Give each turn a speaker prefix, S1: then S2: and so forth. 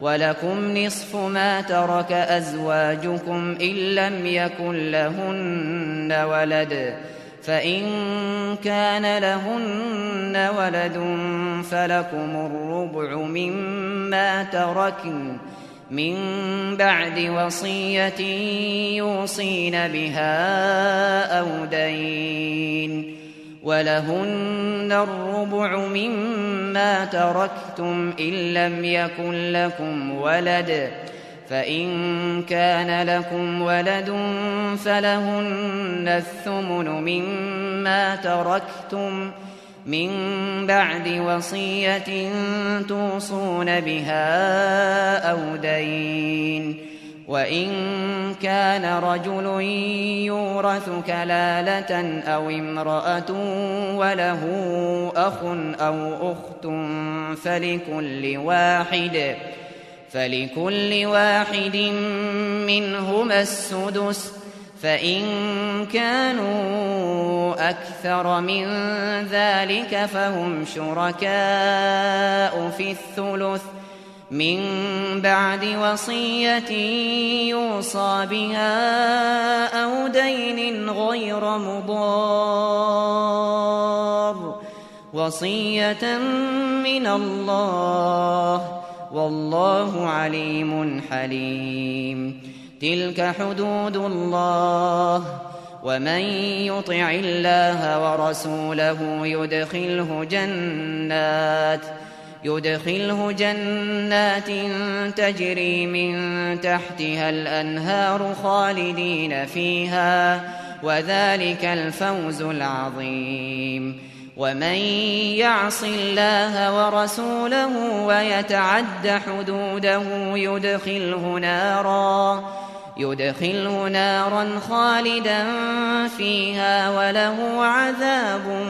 S1: ولكم نصف ما ترك أزواجكم إن لم يكن لهن ولد، فإن كان لهن ولد فلكم الربع مما تركن من بعد وصية يوصين بها أو دين، ولهن الربع مما تركتم إن لم يكن لكم ولد، فإن كان لكم ولد فلهن الثمن مما تركتم من بعد وصية توصون بها أو دين، وإن كان رجل يورث كلالة أو امرأة وله أخ أو أخت فلكل واحد منهما السدس، فإن كانوا أكثر من ذلك فهم شركاء في الثلث من بعد وصية يوصى بها أو دين غير مضار، وصية من الله، والله عليم حليم. تلك حدود الله، ومن يطع الله ورسوله يدخله جنات تجري من تحتها الأنهار خالدين فيها، وذلك الفوز العظيم. ومن يعص الله ورسوله ويتعد حدوده يدخله نارا خالدا فيها وله عذاب